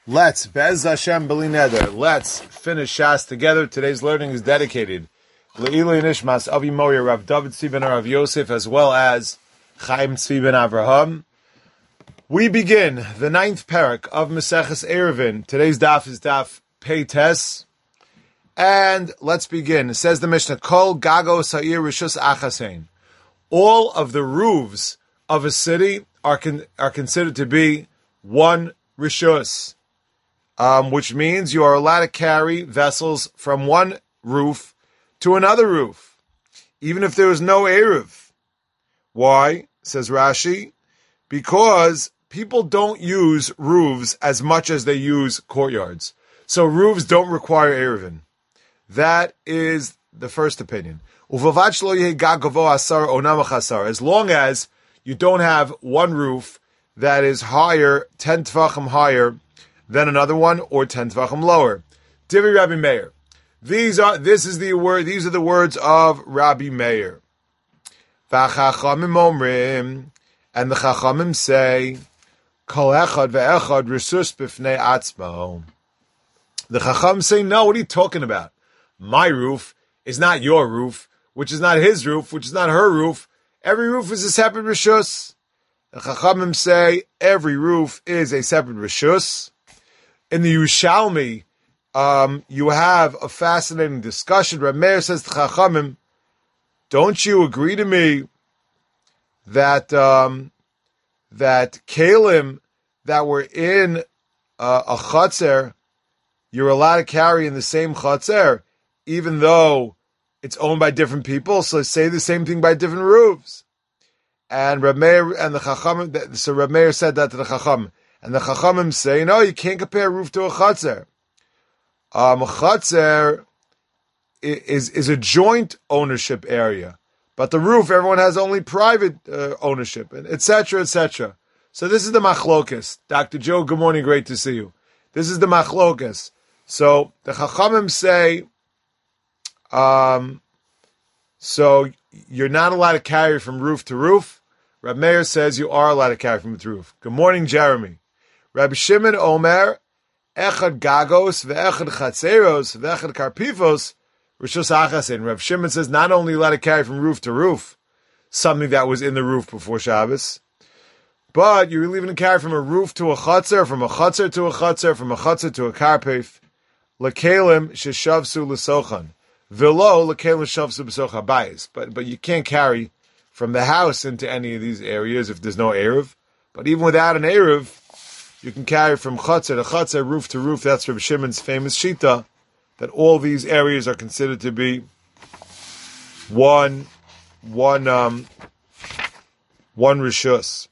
Let's Bez Hashem B'li Neder. Let's finish Shas together. Today's learning is dedicated Le'ilui Nishmas Avi Moyer, Rav David Tzvi ben Rav Yosef, as well as Chaim Tzvi ben Avraham. We begin the 9th parak of Maseches Eruvin. Today's daf is daf Pei Tes, and let's begin. It says the Mishnah: Kol Gago Sa'ir Rishus Achasein. All of the roofs of a city are considered to be one Rishus. Which means you are allowed to carry vessels from one roof to another roof, even if there was no Eruv. Why? Says Rashi, because people don't use roofs as much as they use courtyards. So roofs don't require Eruvin. That is the first opinion. As long as you don't have one roof that is higher, 10 tvachim higher, then another one, or 10 tvachim lower. Divi Rabbi Meir. These are the words of Rabbi Meir. V'chachamim omrim, and the chachamim say, Kol echad ve'echad resus b'fnei atzmo. The chacham say, no, what are you talking about? My roof is not your roof, which is not his roof, which is not her roof. Every roof is a separate rishus. The chachamim say, every roof is a separate rishus. In the Yerushalmi, you have a fascinating discussion. Reb Meir says to Chachamim, don't you agree to me that that kalim that were in a chatzer, you're allowed to carry in the same chatzer, even though it's owned by different people? So say the same thing by different roofs. And Reb Meir and the Chachamim, so Reb Meir said that to the Chachamim. And the Chachamim say, no, you can't compare a roof to a chatzer. A chatzer is a joint ownership area. But the roof, everyone has only private ownership, and etc., etc. So this is the machlokas. Dr. Joe, good morning, great to see you. This is the machlokas. So the Chachamim say, so you're not allowed to carry from roof to roof. Reb Meir says you are allowed to carry from the roof. Good morning, Jeremy. Rabbi Shimon Omer, echad gagos ve'echad chatzeros ve'echad karpivos rishus achasin. Rabbi Shimon says not only allowed to carry from roof to roof something that was in the roof before Shabbos, but you're leaving to carry from a roof to a chatzer, from a chatzer to a chatzer, from a chatzer to a karpif. Lekalim sheshavsu l'sochan velo lekalim shavsu b'socha bayis. But you can't carry from the house into any of these areas if there's no eruv. But even without an eruv, you can carry from chatzer to chatzer, roof to roof. That's Rabbi Shimon's famous shita, that all these areas are considered to be one rishus.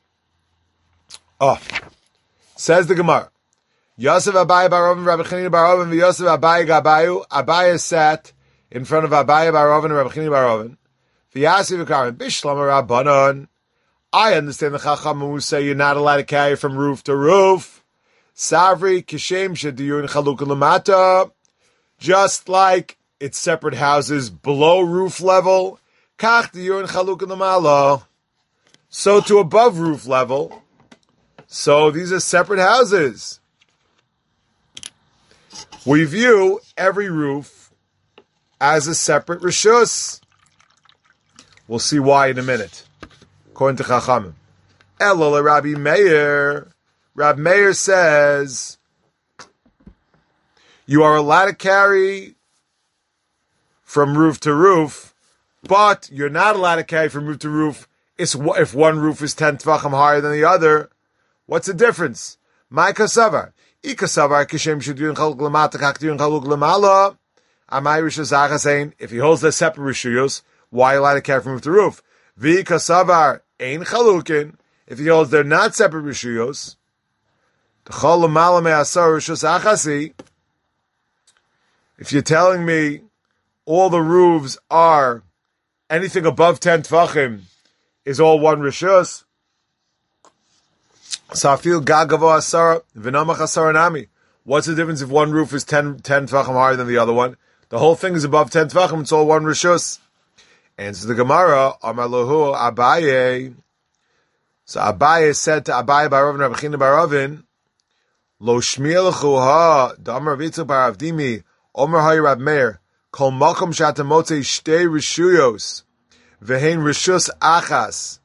Says the Gemara. Yosef Abaye bar Ravin, Rabbi Chanina bar Ravin, Yosef Abaye gabayu. Abaye sat in front of Abaye bar Ravin and Rabbi Chanina bar Ravin. V'yasi v'karim bishlam rabbanon. I understand the Chacham who say you're not allowed to carry from roof to roof. Savri kishem shediyun chaluk lamata. Just like it's separate houses below roof level, kach diyun chaluk lamala. So to above roof level. So these are separate houses. We view every roof as a separate rishus. We'll see why in a minute. According to Chachamim. Elul Rabbi Meir. Rabbi Meir says, you are allowed to carry from roof to roof, but you're not allowed to carry from roof to roof if one roof is 10 tvachim higher than the other. What's the difference? My kasavar. Ikasavar kishem shediyun chaluk lamata kakdiyun chaluk lamala. Amay rishus achasein. If he holds the separate rishuyos, why are you allowed to carry from roof to roof? Vi kasavar ein chalukin. If he holds they're not separate rishuyos, if you're telling me all the roofs are anything above 10 tvachim is all one rishus, safil gagavo asara v'namach asara nami. What's the difference if one roof is 10 tvachim higher than the other one? The whole thing is above 10 tvachim. It's all one rishus. Answers the Gemara, Amalahu Abaye. So Abaye said to Abaye bar Ravin, Rabbi Chanina bar Ravin, Lo shmiel ha damar vitzu bar avdimi omer hay Rab Meir kol makom shatamotze shtei rishuyos vehein rishus achas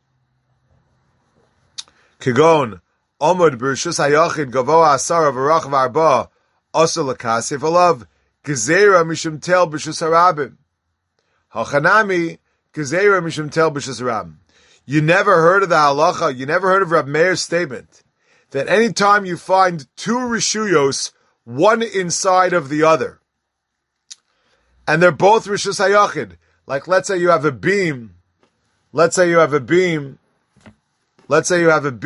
kigon omod b'rishus hayachid gavoa asar v'rach v'arba asar l'kasif alav gezerah mishum tel b'rishus harabim hachanami gezerah mishum tel b'rishus harabim. You never heard of the halacha, you never heard of Rab Meir's statement that any time you find two rishuyos, one inside of the other, and they're both rishus hayachid, like let's say you have a beam, let's say you have a beam of 4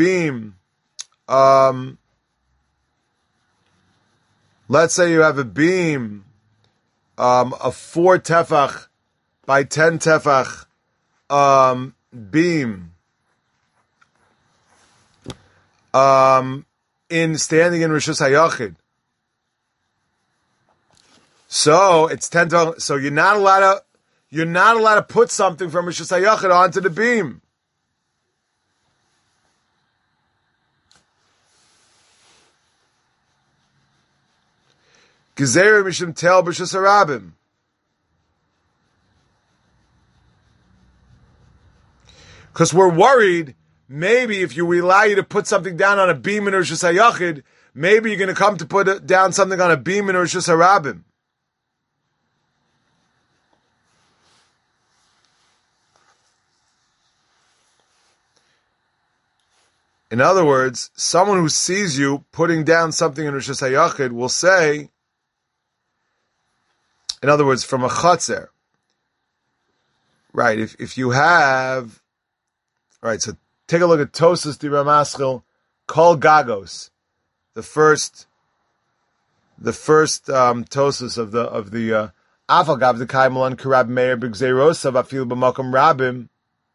tefach by 10 tefach beam in standing in Rishus Hayachid. So it's 10 tefach. So you're not allowed to put something from Rishus Hayachid onto the beam. Gezer mishum tel b'Rishus harabim. Because we're worried, maybe if we allow you to put something down on a beam in Rishus Hayachid, maybe you're going to come to put down something on a beam in Rishus Harabim. In other words, someone who sees you putting down something in Rishus Hayachid will say, in other words, from a chatzer, right? If you have, right, so take a look at Tosas di Ramaschil, Kol Gagos, the first Tosas of the Afal Gav the Kaimalan Karab Meir B'Gzeirosa V'Afil B'Makom Rabim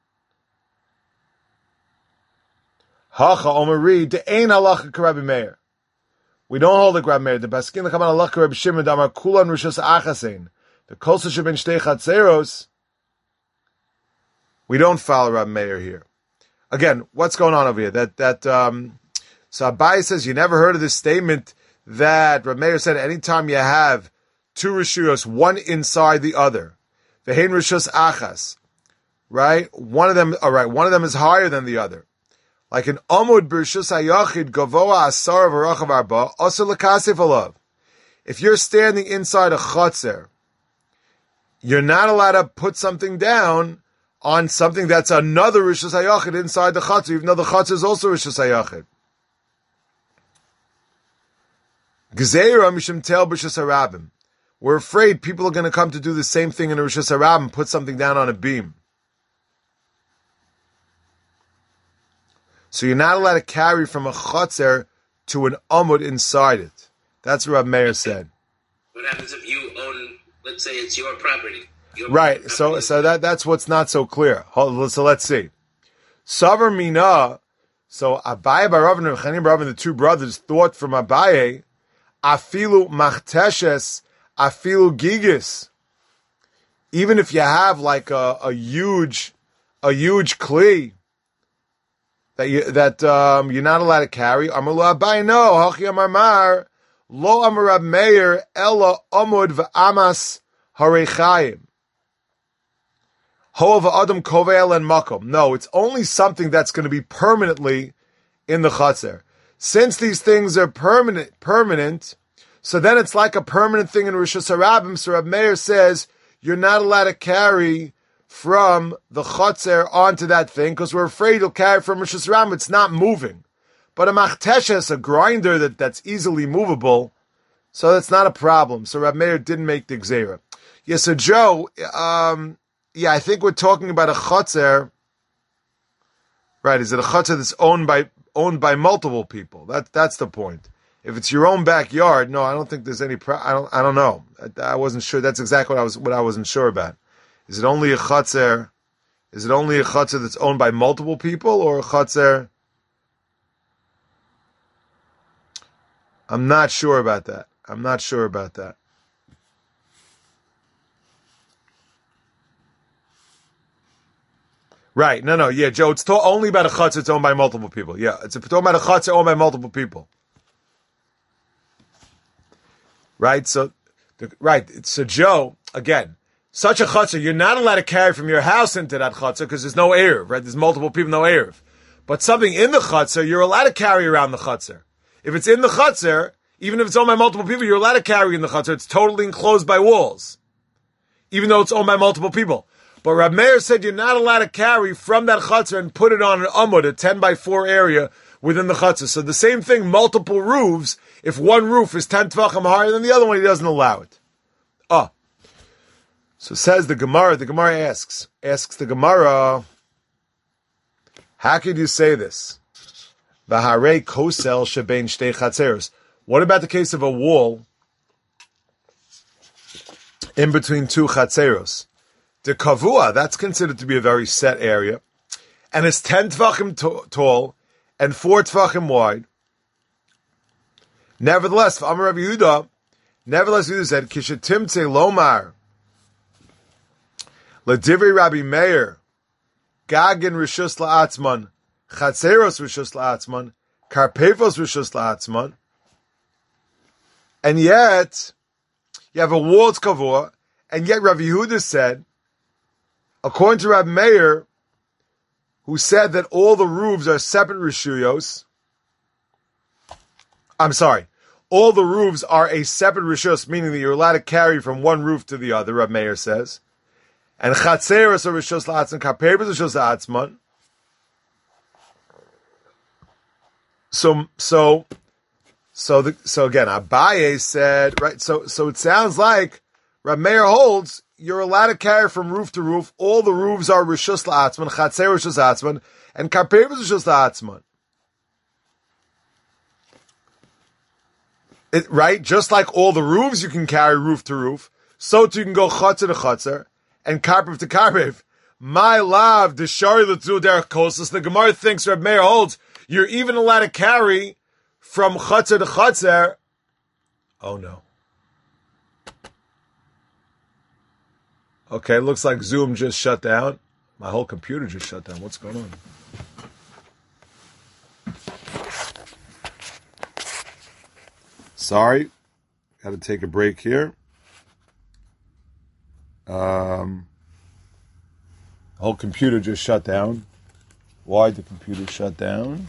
Hacha Omari De'ein Halacha Karab Meir. We don't hold the Karab Meir. The Baskin the Kaman Halacha Karab Shimon Damar Kulan Rishos Achasein. The Kol Seshavin Shtei Chatzeros. We don't follow Rab Meir here. Again, what's going on over here? So Abai says you never heard of this statement that Rab Meir said anytime you have two rishuyos, one inside the other, vehein rishus achas, right? One of them is higher than the other. Like an amud b'rishus hayachid gavoa asar v'rachav arba asar l'kasif alav. If you're standing inside a chatzer, you're not allowed to put something down on something that's another rishus hayachid inside the chatzer, even though the chatzer is also rishus hayachid. Gezeira mishum tel b'rishus harabim. We're afraid people are going to come to do the same thing in a rishus harabim, put something down on a beam. So you're not allowed to carry from a chatzer to an amud inside it. That's what Rab Meir said. What happens if you own, let's say it's your property? Right. So that's what's not so clear. So let's see. Savar Mina. So Abaye Barav and Chanim Barav, the two brothers, thought from Abaye, afilu machteshes, afilu gigis. Even if you have like a huge kli that you're not allowed to carry. Amalu Abaye no. Hachi Amar lo Amar Rab Meir ella amud v'amas harechayim. Adam kovel and makom. No, it's only something that's going to be permanently in the chatzer. Since these things are permanent, so then it's like a permanent thing in Rishus Harabim. So Rab Meir says you're not allowed to carry from the chatzer onto that thing because we're afraid you'll carry from Rishus Harabim. It's not moving. But a machteshes, a grinder that's easily movable, so that's not a problem. So Rab Meir didn't make the gzeira. Yes, so Joe, yeah, I think we're talking about a chatzer, right? Is it a chatzer that's owned by multiple people? That's the point. If it's your own backyard, no, I don't think there's any. I don't know. I wasn't sure. That's exactly what I wasn't sure about. Is it only a chatzer? Is it only a chatzer that's owned by multiple people, or a chatzer? I'm not sure about that. Right, no, yeah, Joe, it's only about a chatzer that's owned by multiple people. Yeah, it's talking about a chatzer owned by multiple people. right? So Joe, again, such a chutzner, you're not allowed to carry from your house into that chutzner because there's no eruv, right? There's multiple people, no eruv. But something in the chutzner, you're allowed to carry around the chutzner. If it's in the chutzner, even if it's owned by multiple people, you're allowed to carry in the chutzner. It's totally enclosed by walls, even though it's owned by multiple people. But Rab Meir said you're not allowed to carry from that chutzner and put it on an amud, a 10x4 area within the chutzner. So the same thing, multiple roofs. If one roof is 10 tvachim higher than the other one, he doesn't allow it. So says the Gemara asks the Gemara, how could you say this? V'harei kosel shebein shtei chatzeros. What about the case of a wall in between two chatzeros? The kavua, that's considered to be a very set area, and it's 10 tvachim tall and 4 tvachim wide. Nevertheless, Amar Rabbi Yehuda said, Kishetimtze lomar L'divrei Rabbi Meir, Gagin Rishus La'atzman, Chatzeros Rishus La'atzman, Karpevos Rishus La'atzman, and yet you have a walled kavua, and yet Rabbi Yehuda said, according to Rabbi Meir, who said that all the roofs are separate rishuyos, all the roofs are a separate rishus, meaning that you're allowed to carry from one roof to the other, Rabbi Meir says. And chatzeros are rishus la'atzman, karpevos rishus la'atzman. So again, Abaye said, right, so it sounds like Rabbi Meir holds you're allowed to carry from roof to roof. All the roofs are rishus la'atzman, chatzeros rishus la'atzman, and karpevos rishus la'atzman. Right? Just like all the roofs you can carry roof to roof, so too you can go chutzer to chutzer and karpev to karpev. My love, the shari l'tzu derech kosos. The Gemara thinks Reb Meir holds you're even allowed to carry from chutzer to chutzer. Oh no. Okay, looks like Zoom just shut down. My whole computer just shut down. What's going on? Sorry, got to take a break here. Whole computer just shut down. Why did the computer shut down?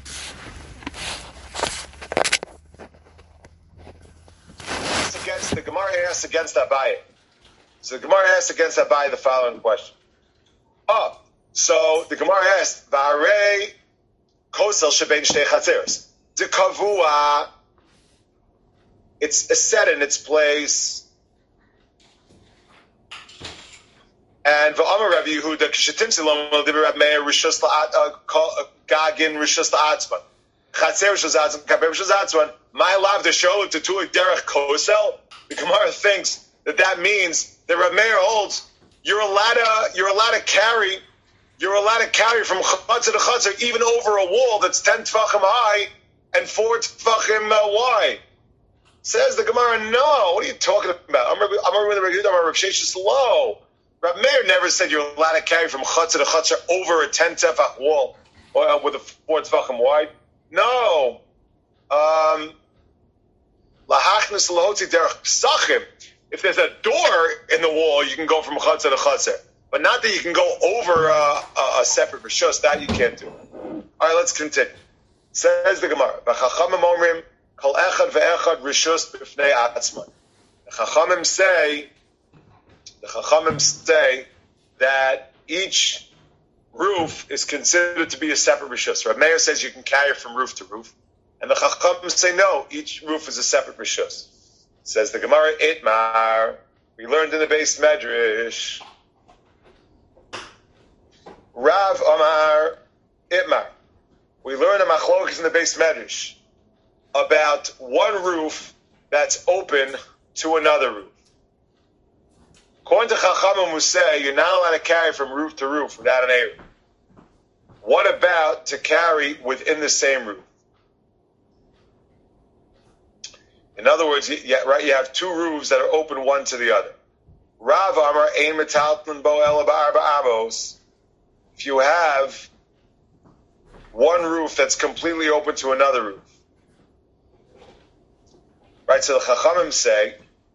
The Gemara asks against Abaye. So the Gemara asks against Abaye the following question. So the Gemara asked, V'arei kosel shebein shtei chatzeros. The kavua, it's set in its place. And v'amar Rabbi Yehuda kishetimtze lomar l'divrei Rabbi Meir rishus gagin rishus la'atzman chatzer rishus la'atzman karpevos rishus la'atzman my lav the show to tu derech kosel. The Gemara thinks that means that Rabbi Meir holds you're allowed to carry from chutzer to chutzer even over a wall that's 10 tefachim high and 4 tefachim wide. Says the Gemara, no. What are you talking about? I'm Rabbi Sheshes low. Rabbi Meir never said you're allowed to carry from chutzah to chutzah over a 10 tefach wall with a 4 tefachim wide. No. Lahachnis lahotzi derech psachim. If there's a door in the wall, you can go from chutzah to chutzah. But not that you can go over a separate rishus. That you can't do. All right, let's continue. Says the Gemara, V'chachamim omrim kol echad ve'echad rishus b'fnei atzman. The Chachamim say that each roof is considered to be a separate rishus. Rabbi Meir says you can carry from roof to roof, and the Chachamim say no, each roof is a separate rishus. Says the Gemara, Itmar, we learned in the base medrash, Rav Amar Itmar, we learned a machlokes in the base medrash about one roof that's open to another roof. According to Chachamim who say you're not allowed to carry from roof to roof without an area. What about to carry within the same roof? In other words, you have two roofs that are open one to the other. Rav Amar ein metaltlin bo ela ba'arba amos. If you have one roof that's completely open to another roof. Right, so the Chachamim say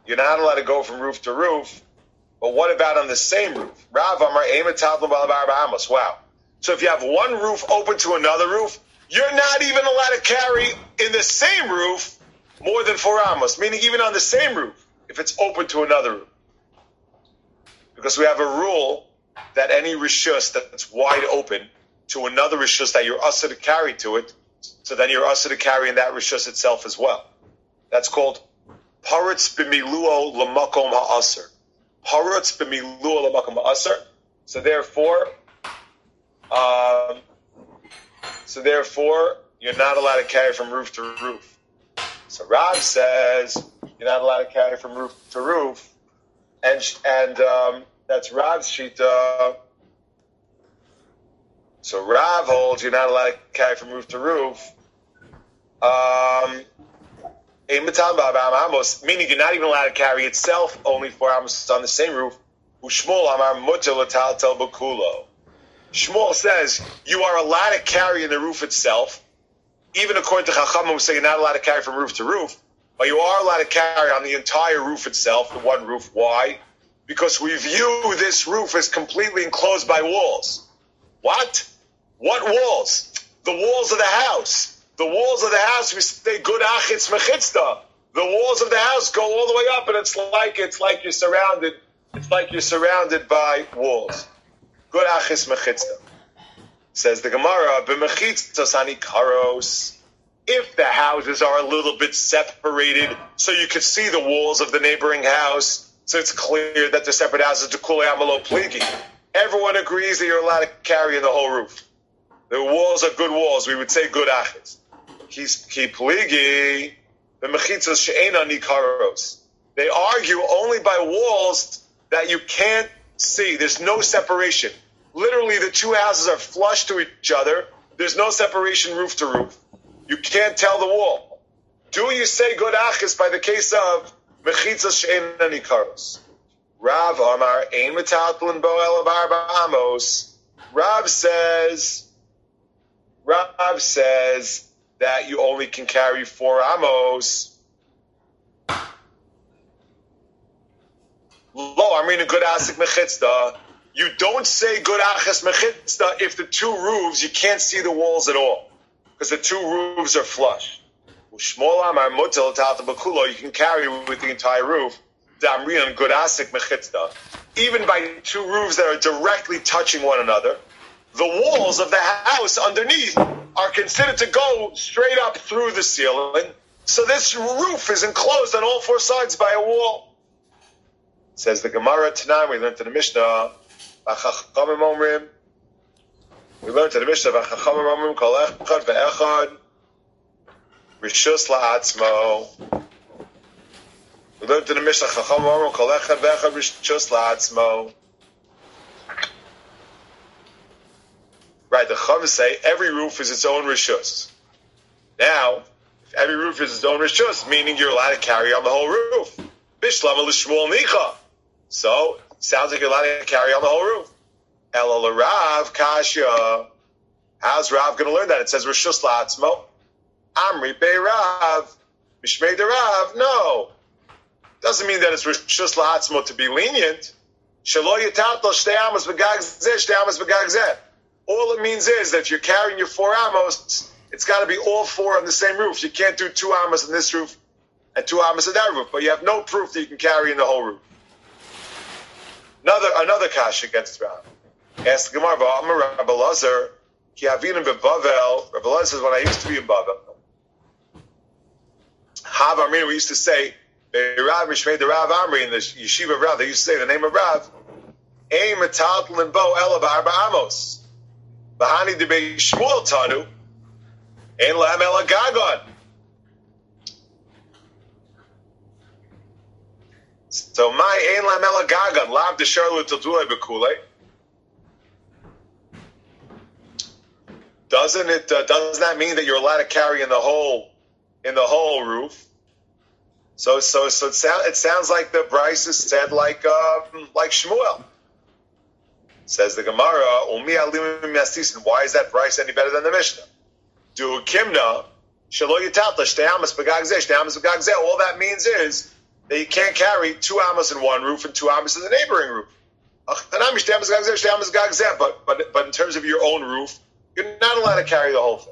you're not allowed to go from roof to roof. But what about on the same roof? Rav Amar Amos. Wow. So if you have one roof open to another roof, you're not even allowed to carry in the same roof more than 4 amos, meaning even on the same roof, if it's open to another roof. Because we have a rule that any rishus that's wide open to another rishus that you're usher to carry to it, so then you're usher to carry in that rishus itself as well. That's called paritz b'miluo l'makom ha'aser. Paritz b'miluo l'makom ha'aser. So therefore, you're not allowed to carry from roof to roof. So Rav says you're not allowed to carry from roof to roof, and that's Rav's shita. So Rav holds you're not allowed to carry from roof to roof. Meaning you're not even allowed to carry itself, only 4 amos on the same roof. Ushmol amar muter l'taltel b'kulo. Shmuel says you are allowed to carry in the roof itself, even according to Chachamim who say you're not allowed to carry from roof to roof, but you are allowed to carry on the entire roof itself, the one roof. Why? Because we view this roof as completely enclosed by walls. What? What walls? The walls of the house. The walls of the house, we say good achitz mechitzta. The walls of the house go all the way up, and it's like you're surrounded by walls. Good achis mechitzta. Says the Gemara, b'mechitzas anikaros. If the houses are a little bit separated, so you can see the walls of the neighboring house, so it's clear that they're separate houses to kulei amalo pligi. Everyone agrees that you're allowed to carry in the whole roof. The walls are good walls. We would say good achis. Ki pligi b'mechitzas she'ena nikaros. They argue only by walls that you can't see. There's no separation. Literally, the two houses are flush to each other. There's no separation roof to roof. You can't tell the wall. Do you say good achis by the case of mechitzas she'en nikaros? Rav Amar ein metaltlin bo elav arba amos. Rav says that you only can carry 4 amos. Lo, I mean a good asik mechitzda. You don't say good achas mechitzda if the 2 roofs, you can't see the walls at all. Because the 2 roofs are flush. Ushmol amar mutel talta b'kulo, you can carry with the entire roof. Damrian good asik mechitzda. Even by 2 roofs that are directly touching one another, the walls of the house underneath are considered to go straight up through the ceiling. So this roof is enclosed on all 4 sides by a wall. Says the Gemara tonight, we learned in the Mishnah, we learned in the Mishnah, kol echad ve'echad, rishus la'atzmo. We learned in the Mishnah, kol echad ve'echad, rishus la'atzmo. Right, the Chachamim say every roof is its own rishus. Now, if every roof is its own rishus, meaning you're allowed to carry on the whole roof. Bishlama l'shmuel nicha. So, it sounds like you're allowed to carry on the whole roof. Ela Rav kasha. How's Rav going to learn that? It says rishus la'atzmo. Amri be Rav. Mishmei de Rav. No. Doesn't mean that it's rishus la'atzmo to be lenient. Shelo yitatel shtei amos v'gag zeh, shtei amos v'gag zeh. All it means is that if you're carrying your 4 amos, it's got to be all 4 on the same roof. You can't do 2 amos on this roof and 2 amos on that roof. But you have no proof that you can carry in the whole roof. Another kash against Rav. Ask the Gemara, Amar Rabbi Elazar, ki avinim beBavel. Rabbi Elazar says, when I used to be in Bavel, Hav Amri, we used to say, Rav Mishmei de Rav Amri, in the yeshiva of Rav, they used to say the name of Rav, Ein metaltlin bo elav arba amos. Bahani de be Shmuel tanu, Ein lahem ela gagon. So my ein lahem ela gagon, lav de sharlu tadulei bekule. Doesn't that mean that you're allowed to carry in the whole roof? So it sounds like the Bryce is said like Shmuel. Says the Gemara, Umi alimim yasisin. Why is that Bryce any better than the Mishnah? Do kimna shelo yitatla shtei amos b'gag zeh, shtei amos b'gag zeh. All that means is that you can't carry 2 amos in one roof and 2 amos in the neighboring roof. But in terms of your own roof, you're not allowed to carry the whole thing.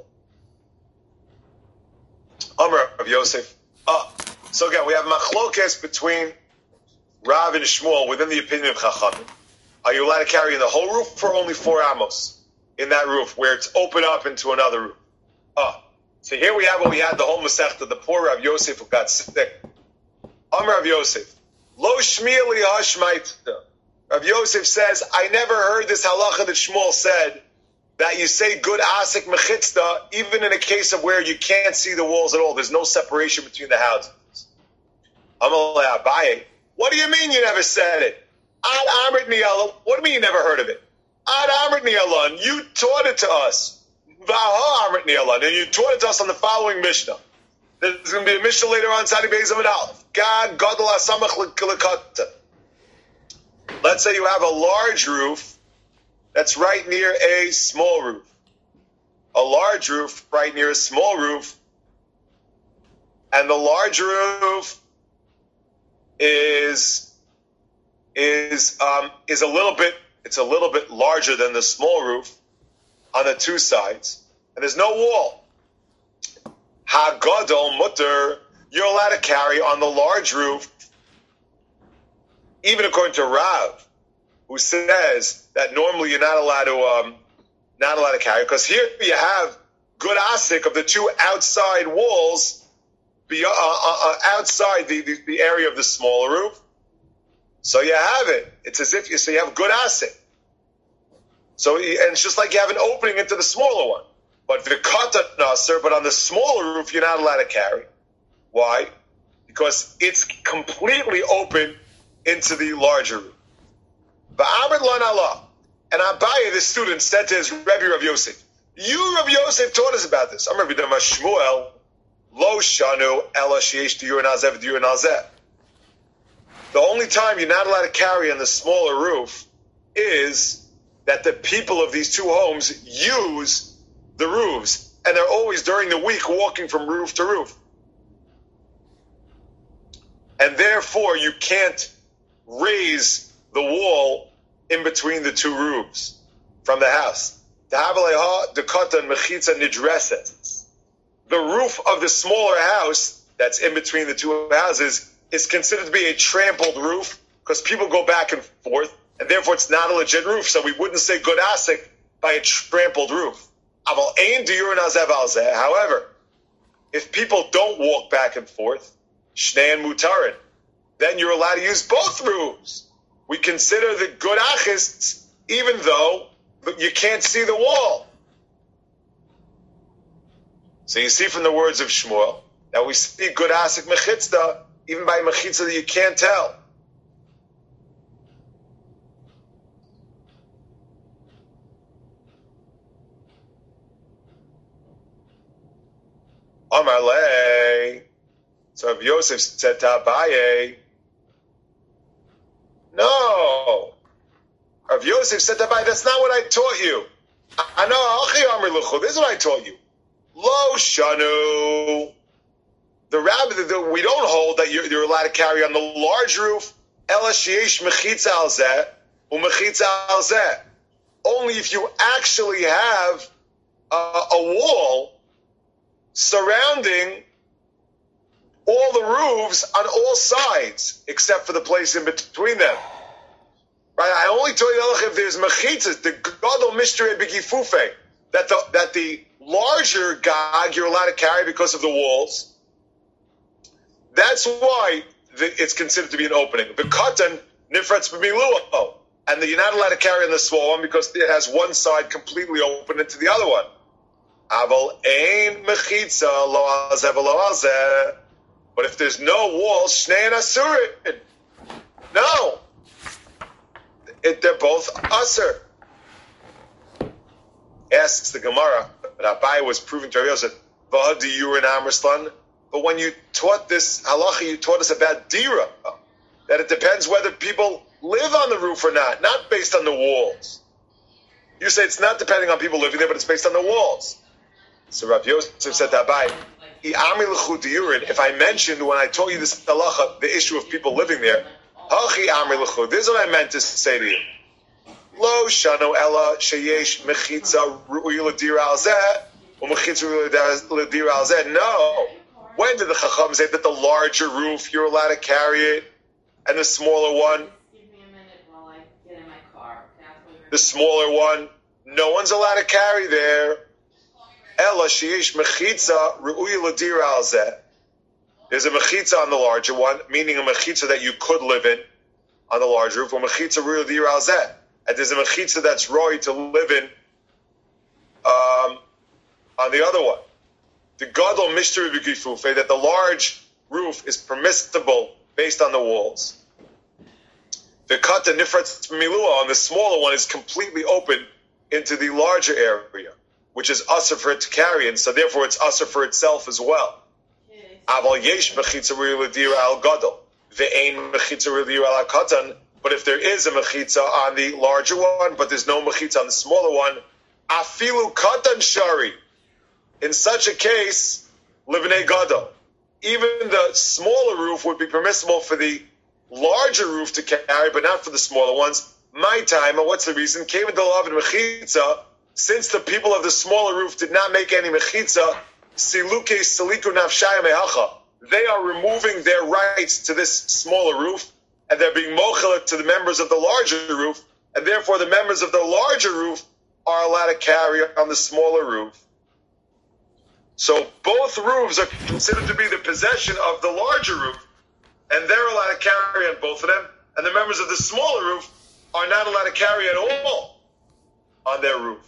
Amar of Yosef. So again, we have machlokes between Rav and Shmuel within the opinion of Chachamim. Are you allowed to carry in the whole roof or only 4 amos in that roof where it's open up into another roof? So here we have what we had the whole Masechta, the poor Rav Yosef who got sick. Amar Rav Yosef. Lo shmiya li hashmaita. Rav Yosef says, I never heard this halacha that Shmuel said that you say good asik mechitzta even in a case of where you can't see the walls at all. There's no separation between the houses. Amalei Abaye. What do you mean you never said it? Ad amrit niyala. What do you mean you never heard of it? Ad amrit niyala. You taught it to us. V'aha amrit niyala. And you taught it to us on the following Mishnah. There's going to be a Mishnah later on, Tzadi Beis Amud Aleph. Gad gadol asamach l'kata. Let's say you have a large roof that's right near a small roof. A large roof right near a small roof. And the large roof is a little bit larger than the small roof on the 2 sides. And there's no wall. Hagadol mutter, you're allowed to carry on the large roof, even according to Rav, who says that normally you're not allowed to carry, because here you have good asik of the 2 outside walls, outside the area of the smaller roof. So you have it. It's as if you have good asik. So and it's just like you have an opening into the smaller one. But v'kata naser, but on the smaller roof you're not allowed to carry. Why? Because it's completely open into the larger roof. V'amrit lan Allah. And Abaye, the student, said to his Rebbe Rav Yosef, you, Rav Yosef, taught us about this. I'm Rabbi Dama Shmuel, lo shanu ela sheyesh diyur nazeh v'diyur nazeh. The only time you're not allowed to carry on the smaller roof is that the people of these 2 homes use the roofs, and they're always during the week walking from roof to roof. And therefore, you can't raise the wall in between the 2 roofs from the house. The roof of the smaller house that's in between the 2 houses is considered to be a trampled roof because people go back and forth, and therefore it's not a legit roof. So we wouldn't say good asik by a trampled roof. However, if people don't walk back and forth, shnein mutarin, then you're allowed to use both roofs. We consider the good achis even though you can't see the wall. So you see from the words of Shmuel that we see good asik mechitzta even by mechitzta that you can't tell. Amarle. So if Yosef said to Abaye, no. If Yosef said to Abaye, that's not what I taught you. I know, this is what I taught you. Lo shanu. The rabbi, we don't hold that you're allowed to carry on the large roof. Ela sheyesh mechitza al zeh umechitza al zeh. Only if you actually have a wall surrounding all the roofs on all sides, except for the place in between them. Right? I only told you if there's mechitzas, the gadol mishtere b'gifufe, that the larger gag you're allowed to carry because of the walls. That's why it's considered to be an opening. The katan nifratz b'miluo, and you're not allowed to carry on the small one because it has one side completely open into the other one. Aval ein mechitza lo azeh v'lo azeh. But if there's no walls, shnei asurin. No. They're both aser. Asks the Gemara, but Abaye was proving to Rav Yosef, v'ha diyur in Amrslan. But when you taught this halacha, you taught us about dira, that it depends whether people live on the roof or not based on the walls. You say it's not depending on people living there, but it's based on the walls. So Rav Yosef said to Abaye, If I mentioned when I told you this halacha, the issue of people living there, this is what I meant to say to you. Lo shano ella sheyesh mechitza ru'uy l'dir al zeh u'mechitza ru'uy l'dir al zeh. No. When did the Chacham say that the larger roof you're allowed to carry it, and the smaller one? Give me a minute while I get in my car. The smaller one, no one's allowed to carry there. Ella sheyesh mechitza ru'uy l'dir al zeh. There's a mechitza on the larger one, meaning a mechitza that you could live in on the large roof, or mechitza ru'uy l'dir al zeh. And there's a mechitza that's right to live in on the other one. The gadol mishteri b'gifufe, that the large roof is permissible based on the walls. The kata nifrat milua, and the smaller one is completely open into the larger area, which is usher for it to carry, and so therefore it's usher for itself as well. Aval yesh mechitza ru'uy l'dir al gadol, ve'ein mechitza ru'uy l'dir al katan. But if there is a mechitza on the larger one, but there's no mechitza on the smaller one, afilu katan shari. In such a case, livnei gadol. Even the smaller roof would be permissible for the larger roof to carry, but not for the smaller ones. My time, and what's the reason? Kevin delav and mechitza. Since the people of the smaller roof did not make any mechitza, siluke saliku nafshaya mehacha. They are removing their rights to this smaller roof, and they're being mochel to the members of the larger roof, and therefore the members of the larger roof are allowed to carry on the smaller roof. So both roofs are considered to be the possession of the larger roof, and they're allowed to carry on both of them, and the members of the smaller roof are not allowed to carry at all on their roof.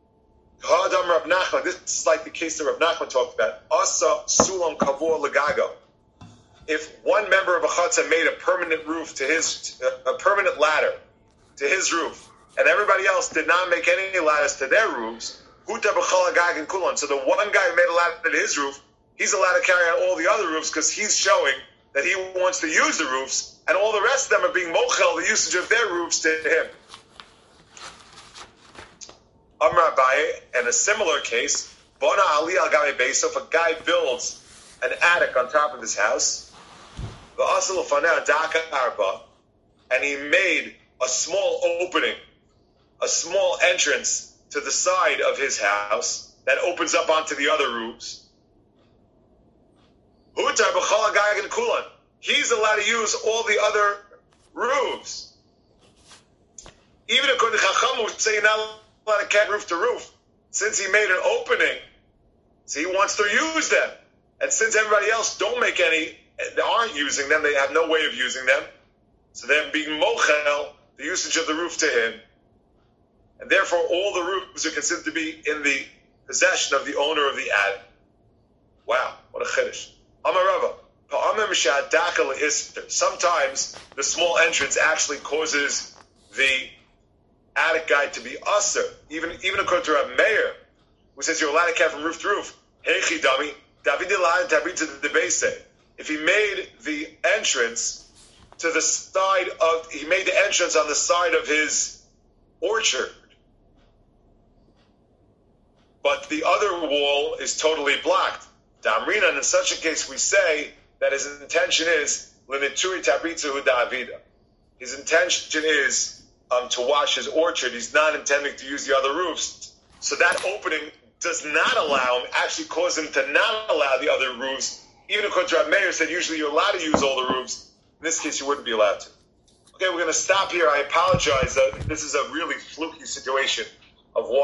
This is like the case that Rav Nachman talked about. Asa sulam kavua legago. If one member of a chatzah made a permanent roof to a permanent ladder to his roof, and everybody else did not make any ladders to their roofs, huta b'chol hagag and kulon. So the one guy who made a ladder to his roof, he's allowed to carry on all the other roofs because he's showing that he wants to use the roofs, and all the rest of them are being mochel the usage of their roofs to him. Amar Abaye, in a similar case, Bona Ali al Gami Beso, if a guy builds an attic on top of his house, and he made a small opening, a small entrance to the side of his house that opens up onto the other roofs. He's allowed to use all the other roofs. Even according to Chacham, who say you're not allowed to carry roof to roof, since he made an opening, so he wants to use them. And since everybody else don't make any, they aren't using them, they have no way of using them, so they're being mochel the usage of the roof to him. And therefore all the roofs are considered to be in the possession of the owner of the attic. Wow, what a chiddush. Amar Rava, sometimes the small entrance actually causes the attic guy to be usher, even according to Rav Meir, who says you're allowed to carry from roof to roof. Heichi dami, David allowed David to the base. If he made the entrance to the side of, he made the entrance on the side of his orchard, but the other wall is totally blocked. Damrina, and in such a case we say that his intention is l'nituri tabritzu da'avida. His intention is to wash his orchard. He's not intending to use the other roofs. So that opening does not allow him, actually cause him to not allow the other roofs. Even according to Rav Meir said usually you're allowed to use all the roofs. In this case you wouldn't be allowed to. Okay, we're going to stop here. I apologize. This is a really fluky situation of